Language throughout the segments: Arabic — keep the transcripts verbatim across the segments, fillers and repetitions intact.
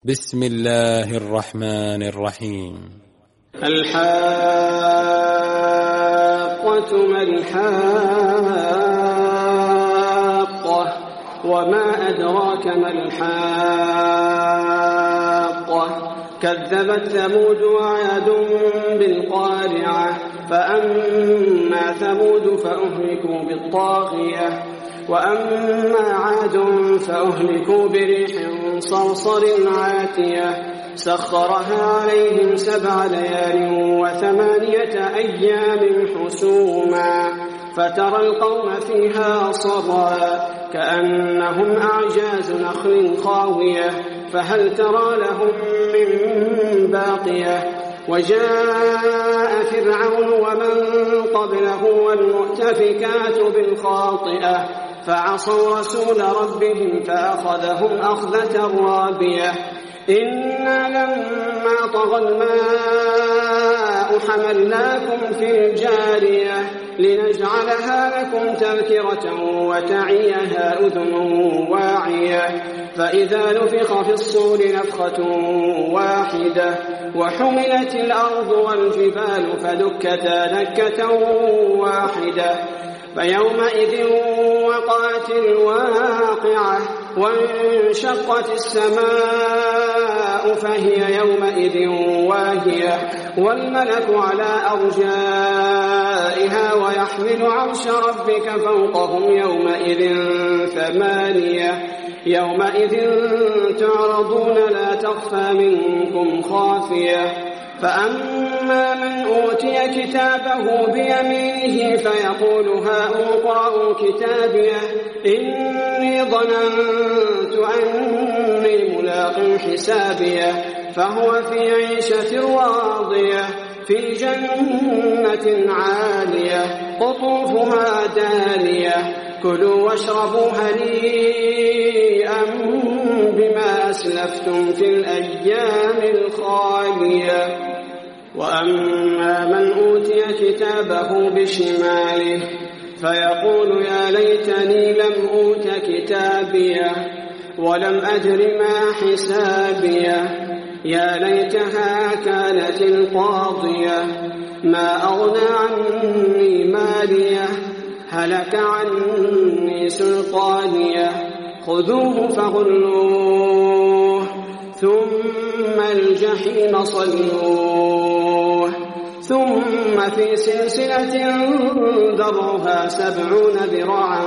بسم الله الرحمن الرحيم. الحاقة ما الحاقة وما أدراك ما الحاقة كذبت ثمود وعاد بالقارعة فأما ثمود فأهلكوا بالطاغية وأما عاد فأهلكوا بريح صرصر عاتية سخرها عليهم سبع ليال وثمانية أيام حسوما فترى القوم فيها صرعا كأنهم أعجاز نخل خاوية فهل ترى لهم من باقية وجاء فرعون ومن قبله والمؤتفكات بالخاطئة فعصوا رسول ربهم فأخذهم أخذة رابية إنا لما طغى الماء حملناكم في الجارية لنجعلها لكم تذكرة وتعيها أذن واعية فإذا نفخ في الصور نفخة واحدة وحملت الأرض والجبال فدكتا دكة واحدة فيومئذ وقعت الواقعة وانشقت السماء فهي يومئذ واهية والملك على أرجائها ويحمل عرش ربك فوقهم يومئذ ثمانية يومئذ تعرضون لا تخفى منكم خافية فأما من أوتي كتابه بيمينه فيقول هاؤم اقرءوا كتابيه إني ظننت أني ملاق حسابيه فهو في عيشة راضية في جنة عالية قطوفها دانية كلوا واشربوا هنيئا بما أسلفتم في الأيام الخالية وأما من أوتي كتابه بشماله فيقول يا ليتني لم أوت كتابيه ولم أدر ما حسابيه يا ليتها كانت القاضية ما أغنى عني ماليه هلك عني سلطانيه خذوه فغلوه ثم الجحيم صلوه ثم في سلسلة ذرعها سبعون ذراعا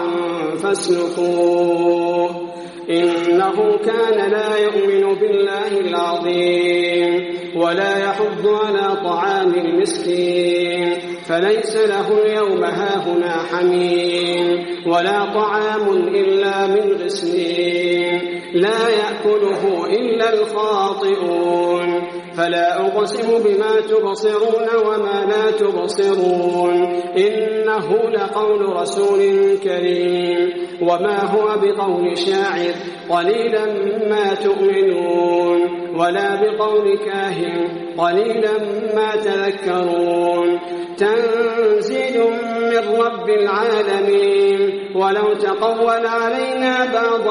فاسلكوه إنه كان لا يؤمن بالله العظيم ولا يحض على طعام المسكين فليس له اليوم هاهنا حميم ولا طعام إلا من غسلين لا يأكله إلا الخاطئون فلا أقسم بما تبصرون وما لا تبصرون إنه لقول رسول كريم وما هو بقول شاعر قليلا ما تؤمنون ولا بقول كاهن قليلا ما تذكرون تنزيل من رب العالمين ولو تقول علينا بعض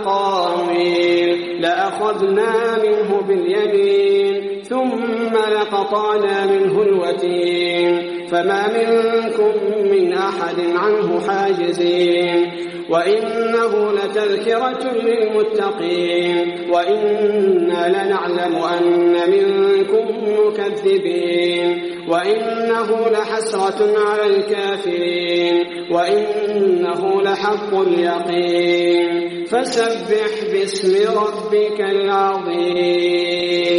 الأقاويل لأخذنا منه باليمين ثم لقطعنا منه الوتين فما منكم من أحد عنه حاجزين وإنه لتذكرة للمتقين وإنا لنعلم أن منكم مكذبين وإنه لحسرة على الكافرين وإنه لحق اليقين فسبح باسم ربك العظيم.